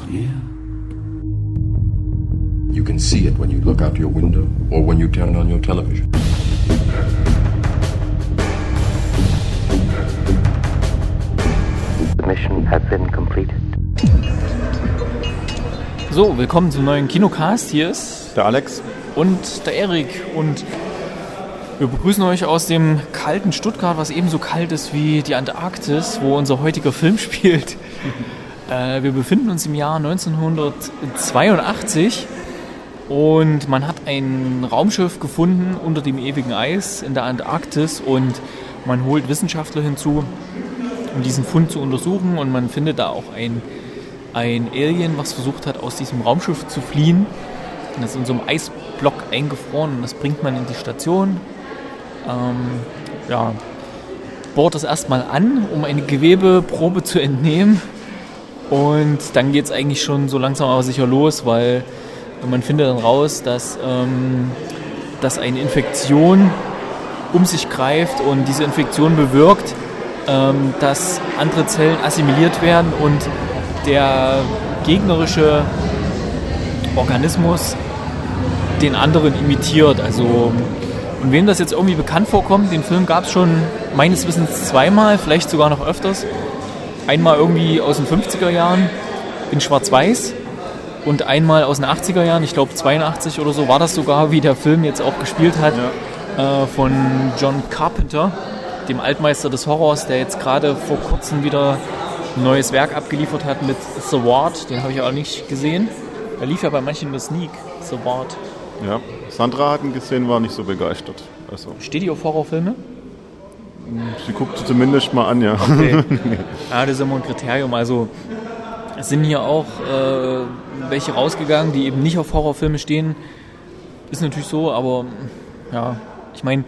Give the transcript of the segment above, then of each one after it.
clear. You can see it when you look out your window or when you turn on your television. The mission has been completed. So, willkommen zum neuen Kinocast. Hier ist der Alex und der Erik und wir begrüßen euch aus dem kalten Stuttgart, was ebenso kalt ist wie die Antarktis, wo unser heutiger Film spielt. Wir befinden uns im Jahr 1982 und man hat ein Raumschiff gefunden unter dem ewigen Eis in der Antarktis und man holt Wissenschaftler hinzu, um diesen Fund zu untersuchen, und man findet da auch ein Alien, was versucht hat, aus diesem Raumschiff zu fliehen. Und das ist in so einem Eisblock eingefroren und das bringt man in die Station. Bohrt das erstmal an, um eine Gewebeprobe zu entnehmen. Und dann geht es eigentlich schon so langsam aber sicher los, weil man findet dann raus, dass eine Infektion um sich greift und diese Infektion bewirkt, dass andere Zellen assimiliert werden und der gegnerische Organismus den anderen imitiert. Also, und wem das jetzt irgendwie bekannt vorkommt, den Film gab es schon meines Wissens zweimal, vielleicht sogar noch öfters. Einmal irgendwie aus den 50er Jahren in Schwarz-Weiß und einmal aus den 80er Jahren, ich glaube 82 oder so war das sogar, wie der Film jetzt auch gespielt hat, von John Carpenter, dem Altmeister des Horrors, der jetzt gerade vor kurzem wieder ein neues Werk abgeliefert hat mit The Ward. Den habe ich auch nicht gesehen. Er lief ja bei manchen nur Sneak, The Ward. Ja, Sandra hat ihn gesehen, war nicht so begeistert. Also. Steht die auf Horrorfilme? Sie guckt sie zumindest mal an, ja. Okay. Ja, das ist immer ein Kriterium. Also es sind hier auch welche rausgegangen, die eben nicht auf Horrorfilme stehen. Ist natürlich so, aber ja, ich meine,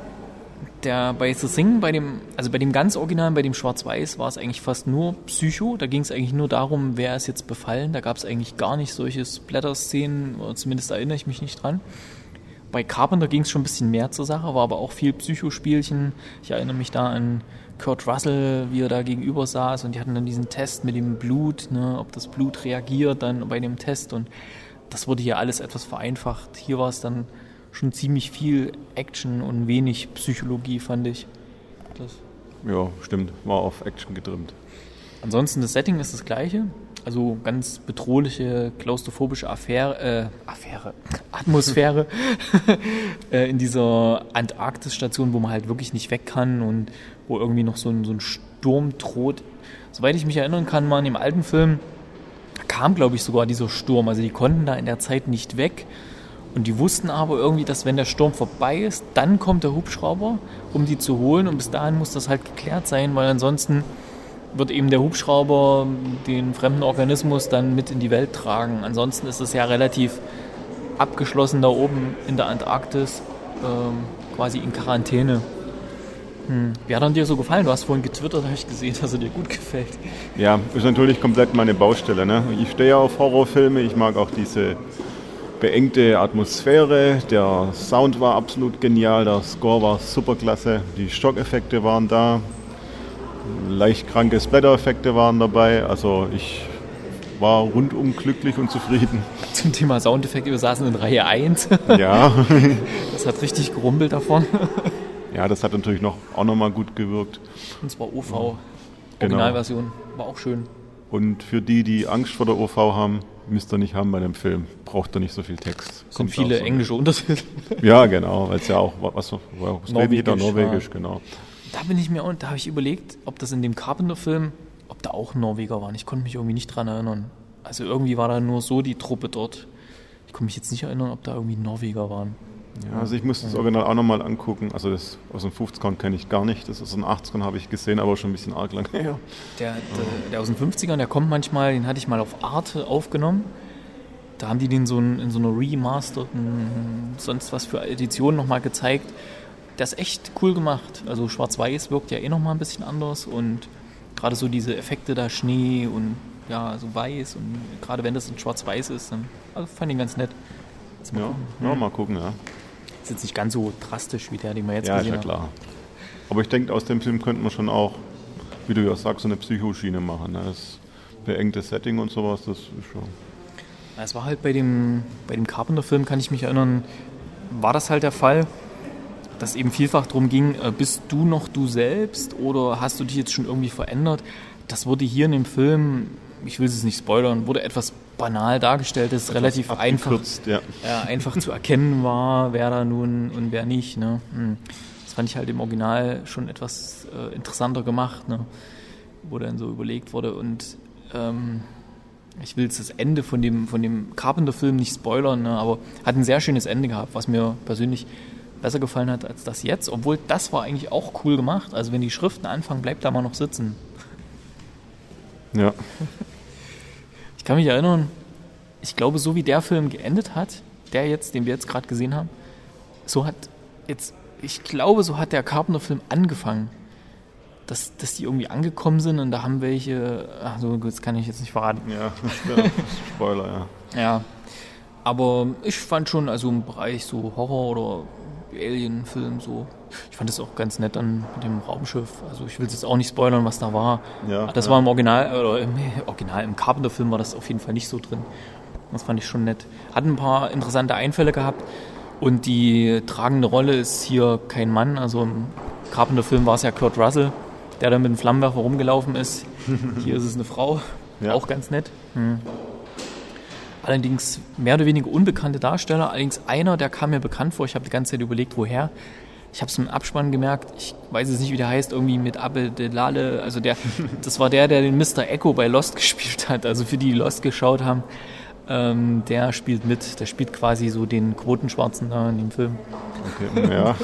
bei The Thing, bei dem ganz Originalen, bei dem Schwarz-Weiß, war es eigentlich fast nur Psycho. Da ging es eigentlich nur darum, wer ist jetzt befallen. Da gab es eigentlich gar nicht solche Splatter-Szenen, oder zumindest erinnere ich mich nicht dran. Bei Carpenter ging es schon ein bisschen mehr zur Sache, war aber auch viel Psychospielchen. Ich erinnere mich da an Kurt Russell, wie er da gegenüber saß, und die hatten dann diesen Test mit dem Blut, ne, ob das Blut reagiert dann bei dem Test, und das wurde hier alles etwas vereinfacht. Hier war es dann schon ziemlich viel Action und wenig Psychologie, fand ich. Ja, stimmt. War auf Action getrimmt. Ansonsten, das Setting ist das gleiche. Also ganz bedrohliche, klaustrophobische Atmosphäre in dieser Antarktisstation, wo man halt wirklich nicht weg kann und wo irgendwie noch so ein Sturm droht. Soweit ich mich erinnern kann, mal in dem alten Film kam, glaube ich, sogar dieser Sturm. Also die konnten da in der Zeit nicht weg. Und die wussten aber irgendwie, dass wenn der Sturm vorbei ist, dann kommt der Hubschrauber, um die zu holen. Und bis dahin muss das halt geklärt sein, weil ansonsten wird eben der Hubschrauber den fremden Organismus dann mit in die Welt tragen. Ansonsten ist es ja relativ abgeschlossen da oben in der Antarktis, quasi in Quarantäne. Wie hat er dir so gefallen? Du hast vorhin getwittert, habe ich gesehen, dass er dir gut gefällt. Ja, ist natürlich komplett meine Baustelle, ne? Ich stehe ja auf Horrorfilme, ich mag auch diese beengte Atmosphäre, der Sound war absolut genial, der Score war superklasse, die Schockeffekte waren da, leicht kranke Splatter-Effekte waren dabei, also ich war rundum glücklich und zufrieden. Zum Thema Soundeffekte, wir saßen in Reihe 1. Ja. Das hat richtig gerumpelt davon. Ja, das hat natürlich auch nochmal gut gewirkt. Und zwar OV, Originalversion, war auch schön. Und für die Angst vor der OV haben, müsst ihr nicht haben bei dem Film. Braucht ihr nicht so viel Text. Sind viele englische Untertitel. Ja, genau, weil es ja auch was Norwegisch, genau. Da habe ich überlegt, ob das in dem Carpenter-Film, ob da auch Norweger waren. Ich konnte mich irgendwie nicht dran erinnern. Also irgendwie war da nur so die Truppe dort. Ich konnte mich jetzt nicht erinnern, ob da irgendwie Norweger waren. Ja, also ich muss das Original auch nochmal angucken. Also das aus den 50ern kenne ich gar nicht. Das aus den 80ern habe ich gesehen, aber schon ein bisschen arg lang her. Der aus den 50ern, der kommt manchmal, den hatte ich mal auf Arte aufgenommen. Da haben die den in so einer remasterten, sonst was für Edition nochmal gezeigt. Der ist echt cool gemacht. Also Schwarz-Weiß wirkt ja nochmal ein bisschen anders und gerade so diese Effekte da, Schnee und ja, so weiß, und gerade wenn das in Schwarz-Weiß ist, dann fand ich ihn ganz nett. Mal gucken, ja. Ist jetzt nicht ganz so drastisch wie der, den wir jetzt gesehen haben. Ja, klar. Aber ich denke, aus dem Film könnte man schon auch, wie du ja sagst, so eine Psychoschiene machen. Ne? Das beengte Setting und sowas, das ist schon... Es war halt bei dem Carpenter-Film, kann ich mich erinnern, war das halt der Fall, dass eben vielfach darum ging, bist du noch du selbst oder hast du dich jetzt schon irgendwie verändert? Das wurde hier in dem Film, ich will es nicht spoilern, wurde etwas banal dargestellt, dass es relativ einfach zu erkennen war, wer da nun und wer nicht. Ne? Das fand ich halt im Original schon etwas interessanter gemacht, ne? Wo dann so überlegt wurde und ich will jetzt das Ende von dem Carpenter-Film nicht spoilern, ne? Aber hat ein sehr schönes Ende gehabt, was mir persönlich besser gefallen hat als das jetzt, obwohl das war eigentlich auch cool gemacht. Also wenn die Schriften anfangen, bleibt da mal noch sitzen. Ja. Ich kann mich erinnern, ich glaube, so wie der Film geendet hat, den wir jetzt gerade gesehen haben, so hat der Carpenter-Film angefangen. Dass die irgendwie angekommen sind und da haben welche, das kann ich jetzt nicht verraten. Ja, Spoiler, ja. Ja, aber ich fand schon, also im Bereich so Horror- oder Alien-Film so, ich fand das auch ganz nett dann mit dem Raumschiff. Also ich will jetzt auch nicht spoilern, was da war. Ja, das war im Original, oder im Carpenter-Film war das auf jeden Fall nicht so drin. Das fand ich schon nett. Hat ein paar interessante Einfälle gehabt und die tragende Rolle ist hier kein Mann. Also im Carpenter-Film war es ja Kurt Russell, der da mit dem Flammenwerfer rumgelaufen ist. Hier ist es eine Frau, auch ganz nett. Allerdings mehr oder weniger unbekannte Darsteller. Allerdings einer, der kam mir bekannt vor. Ich habe die ganze Zeit überlegt, woher. Ich habe es im Abspann gemerkt. Ich weiß jetzt nicht, wie der heißt. Irgendwie mit Abel Delale. Also das war der den Mr. Echo bei Lost gespielt hat. Also für die Lost geschaut haben. Der spielt mit. Der spielt quasi so den Quotenschwarzen da in dem Film. Okay, ja.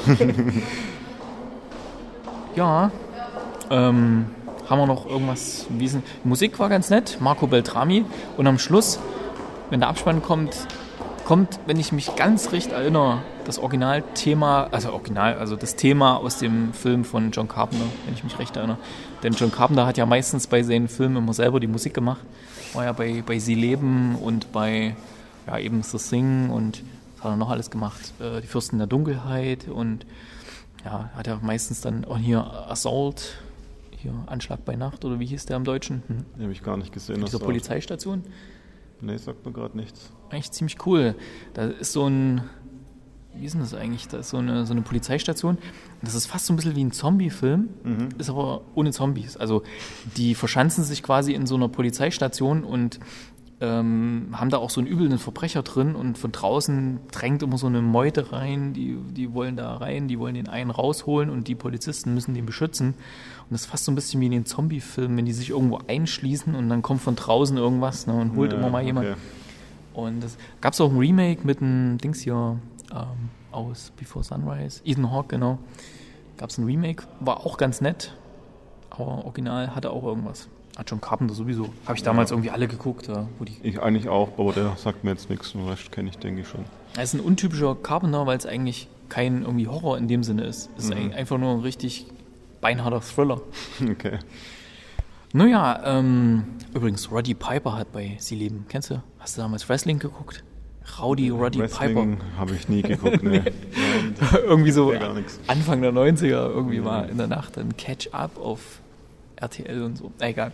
Ja. Haben wir noch irgendwas? Die Musik war ganz nett. Marco Beltrami. Und am Schluss, wenn der Abspann kommt, wenn ich mich ganz recht erinnere, das Originalthema, also das Thema aus dem Film von John Carpenter, wenn ich mich recht erinnere. Denn John Carpenter hat ja meistens bei seinen Filmen immer selber die Musik gemacht. War ja bei Sie leben und bei eben The Thing und was hat er noch alles gemacht? Die Fürsten der Dunkelheit und hat er meistens dann auch hier Assault, hier Anschlag bei Nacht oder wie hieß der im Deutschen? Den habe ich gar nicht gesehen. Dieser Polizeistation? Nee, sagt mir gerade nichts. Eigentlich ziemlich cool. Da ist so ein, wie ist denn das eigentlich? Da ist so eine Polizeistation. Das ist fast so ein bisschen wie ein Zombie-Film, ist aber ohne Zombies. Also die verschanzen sich quasi in so einer Polizeistation und haben da auch so einen üblen Verbrecher drin und von draußen drängt immer so eine Meute rein, die wollen da rein, die wollen den einen rausholen und die Polizisten müssen den beschützen. Und das ist fast so ein bisschen wie in den Zombie-Filmen, wenn die sich irgendwo einschließen und dann kommt von draußen irgendwas, ne, und holt immer mal jemand. Und das gab es auch ein Remake mit einem Dings hier aus Before Sunrise, Ethan Hawke, genau. Gab es ein Remake, war auch ganz nett, aber original hatte auch irgendwas. Hat John Carpenter sowieso. Habe ich damals irgendwie alle geguckt. Ich eigentlich auch, aber der sagt mir jetzt nichts. Den Rest kenne ich, denke ich, schon. Es ist ein untypischer Carpenter, weil es eigentlich kein irgendwie Horror in dem Sinne ist. Es ist einfach nur ein richtig beinharter Thriller. Okay. Naja, übrigens, Roddy Piper hat bei Sie leben, kennst du? Hast du damals Wrestling geguckt? Roddy Piper. Habe ich nie geguckt, ne. Irgendwie so Anfang der 90er, irgendwie mal in der Nacht ein Catch-up auf RTL und so. Egal.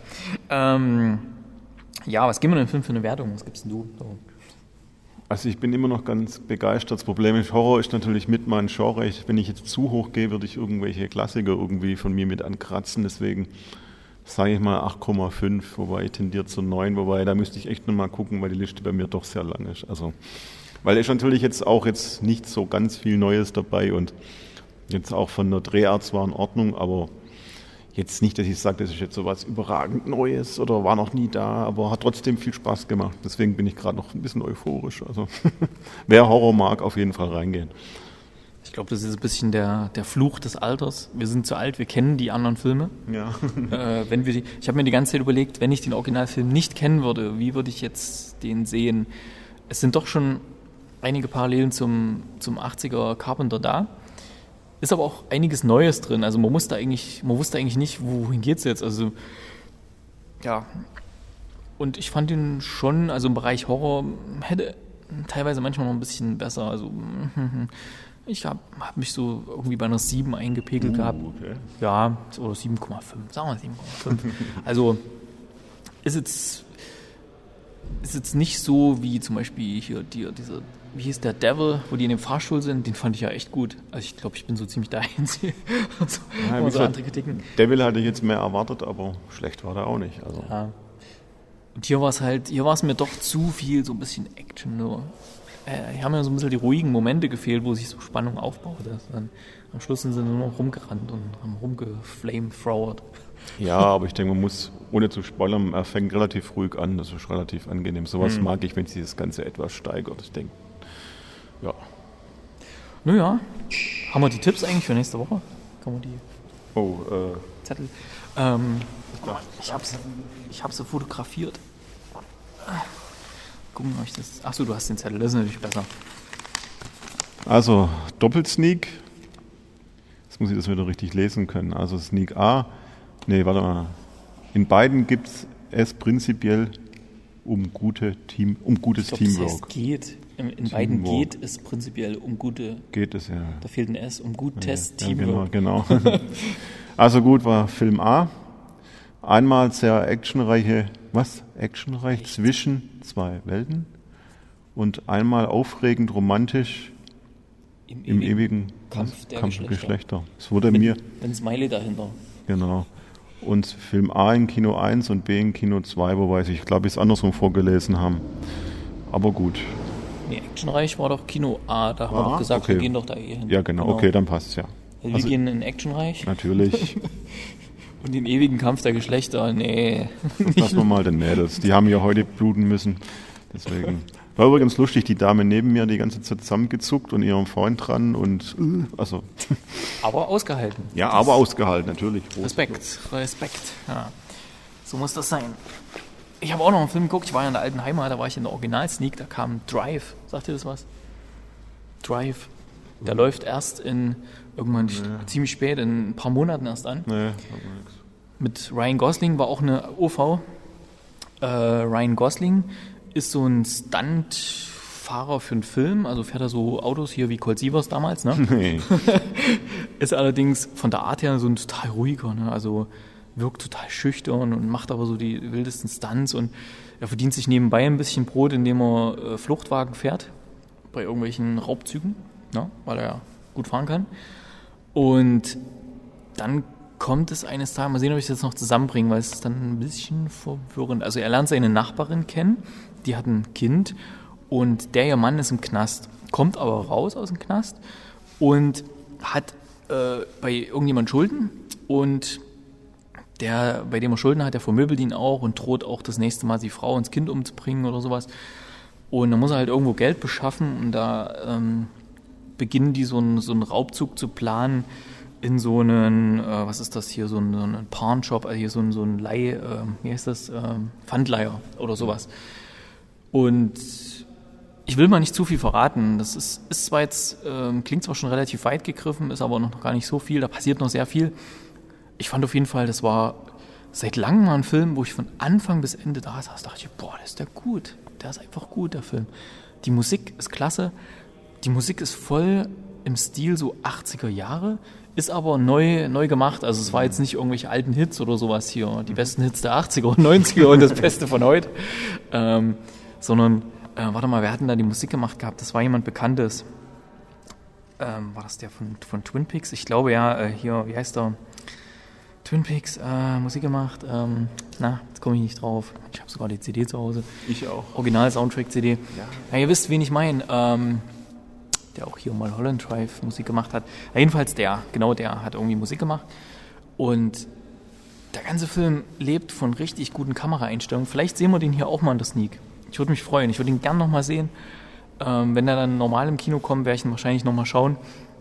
Was geben wir denn für eine Wertung? Was gibst denn du? So. Also ich bin immer noch ganz begeistert. Das Problem ist, Horror ist natürlich mit mein Genre. Wenn ich jetzt zu hoch gehe, würde ich irgendwelche Klassiker irgendwie von mir mit ankratzen. Deswegen sage ich mal 8,5, wobei ich tendiert zu 9. Wobei, da müsste ich echt nochmal gucken, weil die Liste bei mir doch sehr lang ist. Also, weil ist natürlich jetzt nicht so ganz viel Neues dabei und jetzt auch von der Drehart zwar in Ordnung, aber jetzt nicht, dass ich sage, das ist jetzt so was überragend Neues oder war noch nie da, aber hat trotzdem viel Spaß gemacht. Deswegen bin ich gerade noch ein bisschen euphorisch. Also wer Horror mag, auf jeden Fall reingehen. Ich glaube, das ist ein bisschen der Fluch des Alters. Wir sind zu alt, wir kennen die anderen Filme. Ja. Ich habe mir die ganze Zeit überlegt, wenn ich den Originalfilm nicht kennen würde, wie würde ich jetzt den sehen? Es sind doch schon einige Parallelen zum 80er Carpenter da. Ist aber auch einiges Neues drin. Also man wusste eigentlich nicht, wohin geht's jetzt. Also ja. Und ich fand ihn schon, also im Bereich Horror hätte teilweise manchmal noch ein bisschen besser. Also ich hab mich so irgendwie bei einer 7 eingepegelt gehabt. Okay. Ja, oder 7,5. Sagen wir 7,5. Also ist jetzt nicht so wie zum Beispiel hier dieser, wie hieß der Devil, wo die in dem Fahrstuhl sind, den fand ich ja echt gut. Also ich glaube, ich bin so ziemlich der Einzige. So andere Kritiken. Devil hatte ich jetzt mehr erwartet, aber schlecht war der auch nicht. Also. Ja. Und hier war es mir doch zu viel, so ein bisschen Action nur. Hier haben ja so ein bisschen die ruhigen Momente gefehlt, wo sich so Spannung aufbaut. Dann am Schluss sind sie nur noch rumgerannt und haben rumgeflamethrowert. Ja, aber ich denke, man muss, ohne zu spoilern, er fängt relativ ruhig an, das ist relativ angenehm. Sowas mag ich, wenn sich das Ganze etwas steigert. Ich denke, ja. Naja, haben wir die Tipps eigentlich für nächste Woche? Kann man die Zettel? Ich hab sie fotografiert. Gucken, ob ich das... Achso, du hast den Zettel, das ist natürlich besser. Also, Doppelsneak. Jetzt muss ich das wieder richtig lesen können. Also Sneak A. Nee, warte mal. In beiden gibt es prinzipiell um gutes Teamwork. Das heißt, geht. In beiden geht es prinzipiell um gute... Geht es, ja. Da fehlt ein S, um gutes ja, Teamwork. Genau. Also gut, war Film A. Einmal sehr actionreich zwischen zwei Welten. Und einmal aufregend romantisch im ewigen Kampf der Geschlechter. Es wurde mir... Ein Smiley dahinter. Genau. Und Film A in Kino 1 und B in Kino 2, wobei ich glaube, ich es andersrum vorgelesen haben. Aber gut. Nee, actionreich war doch Kino A, da haben wir doch gesagt, okay. Wir gehen doch da hin. Ja, genau. Okay, dann passt es ja. Wir gehen in actionreich. Natürlich. Und den ewigen Kampf der Geschlechter, nee. Lassen wir mal den Mädels. Die haben ja heute bluten müssen. Deswegen. War übrigens lustig, die Dame neben mir die ganze Zeit zusammengezuckt und ihrem Freund dran und also. Aber ausgehalten. Ja, aber ausgehalten, natürlich. Respekt. Ja. So muss das sein. Ich habe auch noch einen Film geguckt, ich war ja in der alten Heimat, da war ich in der Original-Sneak, da kam Drive. Sagt ihr das was? Drive. Der läuft erst irgendwann ziemlich spät, in ein paar Monaten erst an. Nee, mit Ryan Gosling war auch eine OV. Ryan Gosling ist so ein Stuntfahrer für einen Film, also fährt er so Autos hier wie Colt Sievers damals, ne? Nee. Ist allerdings von der Art her so ein total ruhiger, ne? Also wirkt total schüchtern und macht aber so die wildesten Stunts und er verdient sich nebenbei ein bisschen Brot, indem er Fluchtwagen fährt bei irgendwelchen Raubzügen, ne? Weil er ja gut fahren kann. Und dann kommt es eines Tages, mal sehen, ob ich das jetzt noch zusammenbringe, weil es ist dann ein bisschen verwirrend. Also er lernt seine Nachbarin kennen, die hat ein Kind und der ihr Mann ist im Knast, kommt aber raus aus dem Knast und hat bei irgendjemand Schulden und der, bei dem er Schulden hat, der vermöbelt ihn auch und droht auch das nächste Mal die Frau und das Kind umzubringen oder sowas. Und dann muss er halt irgendwo Geld beschaffen und da beginnen die so einen Raubzug zu planen in so einen, was ist das hier, so einen Pawnshop, also hier so ein wie heißt das, Pfandleiher oder sowas. Und ich will mal nicht zu viel verraten, das ist zwar jetzt, klingt zwar schon relativ weit gegriffen, ist aber noch gar nicht so viel, da passiert noch sehr viel. Ich fand auf jeden Fall, das war seit langem mal ein Film, wo ich von Anfang bis Ende da saß, dachte ich, boah, der ist gut, der ist einfach gut, der Film. Die Musik ist klasse, die Musik ist voll im Stil so 80er Jahre, ist aber neu gemacht, also es war jetzt nicht irgendwelche alten Hits oder sowas hier, die besten Hits der 80er und 90er und das Beste von heute, sondern, warte mal, wer hat denn da die Musik gemacht gehabt? Das war jemand Bekanntes. War das der von Twin Peaks? Ich glaube ja, hier, wie heißt der? Twin Peaks, Musik gemacht, jetzt komme ich nicht drauf. Ich habe sogar die CD zu Hause. Ich auch. Original-Soundtrack-CD. Ja, ihr wisst, wen ich meine. Der auch hier mal Holland Drive Musik gemacht hat. Ja, jedenfalls der hat irgendwie Musik gemacht. Und der ganze Film lebt von richtig guten Kameraeinstellungen. Vielleicht sehen wir den hier auch mal in der Sneak. Ich würde mich freuen. Ich würde ihn gern nochmal sehen. Wenn er dann normal im Kino kommt, werde ich ihn wahrscheinlich nochmal schauen.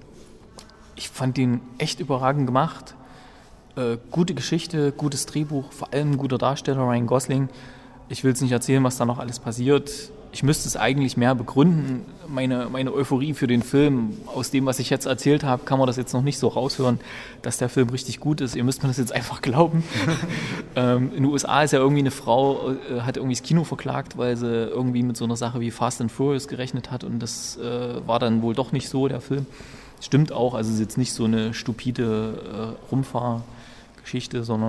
Ich fand ihn echt überragend gemacht. Gute Geschichte, gutes Drehbuch, vor allem ein guter Darsteller, Ryan Gosling. Ich will jetzt nicht erzählen, was da noch alles passiert. Ich müsste es eigentlich mehr begründen, meine Euphorie für den Film. Aus dem, was ich jetzt erzählt habe, kann man das jetzt noch nicht so raushören, dass der Film richtig gut ist. Ihr müsst mir das jetzt einfach glauben. In den USA ist ja irgendwie eine Frau, hat irgendwie das Kino verklagt, weil sie irgendwie mit so einer Sache wie Fast and Furious gerechnet hat und das war dann wohl doch nicht so, der Film. Stimmt auch, also es ist jetzt nicht so eine stupide Rumfahrgeschichte, sondern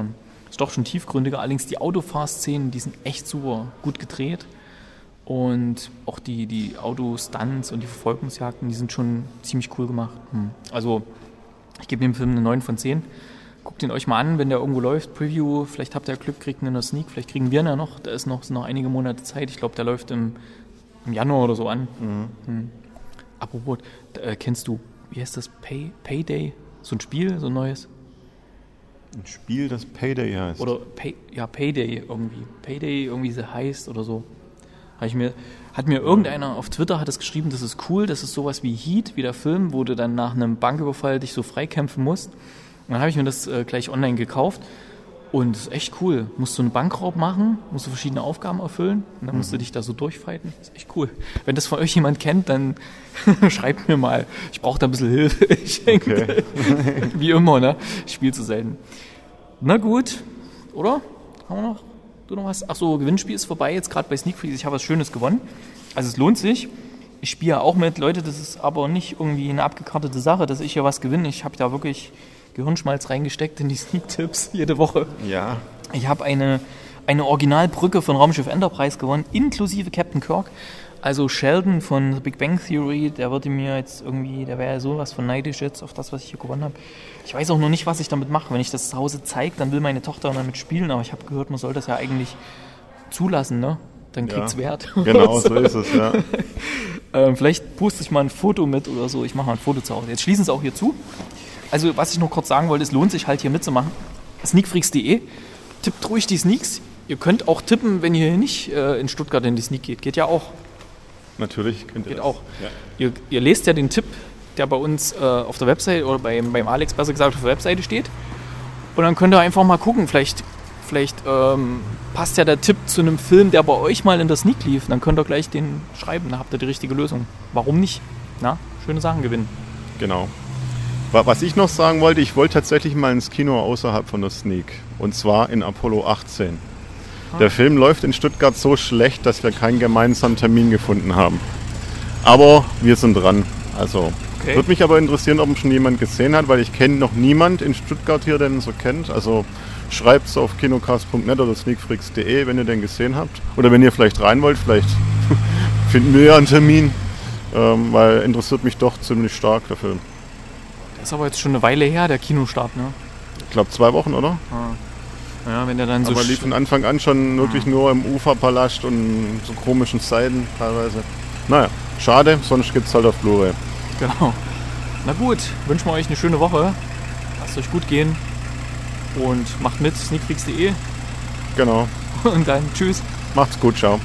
Ist doch schon tiefgründiger. Allerdings die Autofahrszenen, die sind echt super gut gedreht. Und auch die Autostunts und die Verfolgungsjagden, die sind schon ziemlich cool gemacht. Also ich gebe dem Film eine 9 von 10. Guckt ihn euch mal an, wenn der irgendwo läuft. Preview, vielleicht habt ihr Glück, kriegt ihn in der Sneak. Vielleicht kriegen wir ihn ja noch. Da sind noch einige Monate Zeit. Ich glaube, der läuft im Januar oder so an. Apropos, kennst du, wie heißt das? Payday? So ein Spiel, so ein neues? Ein Spiel, das Payday heißt. Oder Payday irgendwie. Payday irgendwie so heißt oder so. Hat mir irgendeiner auf Twitter hat es geschrieben, das ist cool, das ist sowas wie Heat, wie der Film, wo du dann nach einem Banküberfall dich so freikämpfen musst. Und dann habe ich mir das gleich online gekauft und das ist echt cool. Musst du einen Bankraub machen, musst du verschiedene Aufgaben erfüllen und dann musst du dich da so durchfighten. Das ist echt cool. Wenn das von euch jemand kennt, dann schreibt mir mal. Ich brauche da ein bisschen Hilfe. Okay. Wie immer, ne? Ich spiele zu selten. Na gut, oder? Haben wir noch? Du noch was? Achso, Gewinnspiel ist vorbei, jetzt gerade bei Sneak Freaks. Ich habe was Schönes gewonnen. Also es lohnt sich. Ich spiele ja auch mit. Leute, das ist aber nicht irgendwie eine abgekartete Sache, dass ich hier was gewinne. Ich habe da wirklich Gehirnschmalz reingesteckt in die Sneak-Tipps jede Woche. Ja. Ich habe eine Originalbrücke von Raumschiff Enterprise gewonnen, inklusive Captain Kirk. Also Sheldon von The Big Bang Theory, der würde mir jetzt irgendwie, der wäre ja sowas von neidisch jetzt auf das, was ich hier gewonnen habe. Ich weiß auch noch nicht, was ich damit mache. Wenn ich das zu Hause zeige, dann will meine Tochter damit spielen, aber ich habe gehört, man soll das ja eigentlich zulassen, ne? Dann kriegt's Wert. Genau, so ist es, ja. Vielleicht poste ich mal ein Foto mit oder so. Ich mache mal ein Foto zu Hause. Jetzt schließen sie auch hier zu. Also, was ich noch kurz sagen wollte, es lohnt sich halt hier mitzumachen. Sneakfreaks.de. Tippt ruhig die Sneaks. Ihr könnt auch tippen, wenn ihr nicht in Stuttgart in die Sneak geht. Geht ja auch. Natürlich könnt ihr Geht das. auch. Ja. Ihr lest ja den Tipp, der bei uns auf der Website oder beim Alex besser gesagt auf der Webseite steht. Und dann könnt ihr einfach mal gucken. Vielleicht passt ja der Tipp zu einem Film, der bei euch mal in der Sneak lief. Dann könnt ihr gleich den schreiben. Dann habt ihr die richtige Lösung. Warum nicht? Na, schöne Sachen gewinnen. Genau. Was ich noch sagen wollte, ich wollte tatsächlich mal ins Kino außerhalb von der Sneak. Und zwar in Apollo 18. Der Film läuft in Stuttgart so schlecht, dass wir keinen gemeinsamen Termin gefunden haben. Aber wir sind dran. Also würde mich aber interessieren, ob ihn schon jemand gesehen hat, weil ich kenne noch niemand in Stuttgart hier, der ihn so kennt. Also schreibt es auf kinocast.net oder sneakfreaks.de, wenn ihr den gesehen habt. Oder wenn ihr vielleicht rein wollt, vielleicht finden wir ja einen Termin, weil interessiert mich doch ziemlich stark, der Film. Das ist aber jetzt schon eine Weile her, der Kinostart, ne? Ich glaube 2 Wochen, oder? Ja, wenn der dann so. Aber lief von Anfang an schon wirklich nur im Uferpalast und so komischen Seiten teilweise. Naja, schade, sonst gibt es halt auf Blu-ray. Genau. Na gut, wünschen wir euch eine schöne Woche. Lasst euch gut gehen und macht mit, sneakfreaks.de. Genau. Und dann tschüss. Macht's gut, ciao.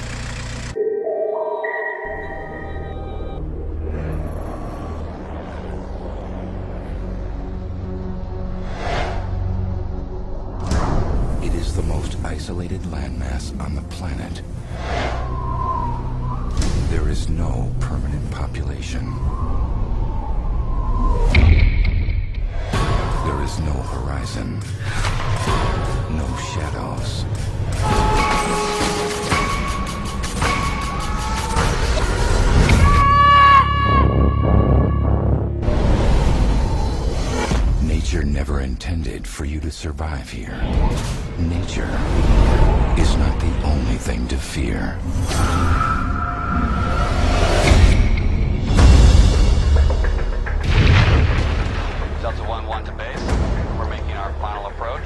It is the most isolated landmass on the planet. There is no permanent population. There is no horizon. No shadows. Nature never intended for you to survive here. Nature is not the only thing to fear. Delta 1-1 to base. We're making our final approach.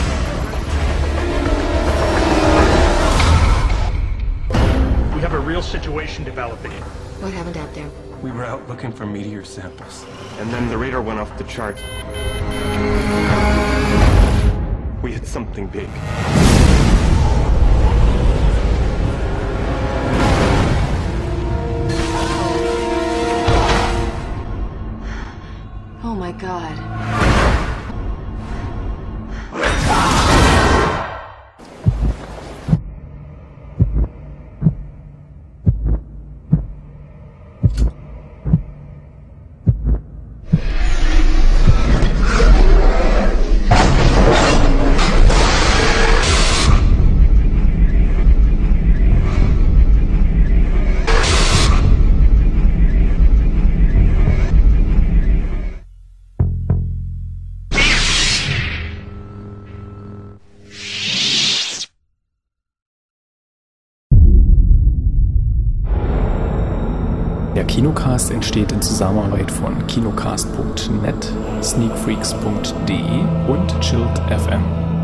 We have a real situation developing. What happened out there? We were out looking for meteor samples, and then the radar went off the chart. We hit something big. Oh my God. Der Kinocast entsteht in Zusammenarbeit von kinocast.net, sneakfreaks.de und Chilled FM.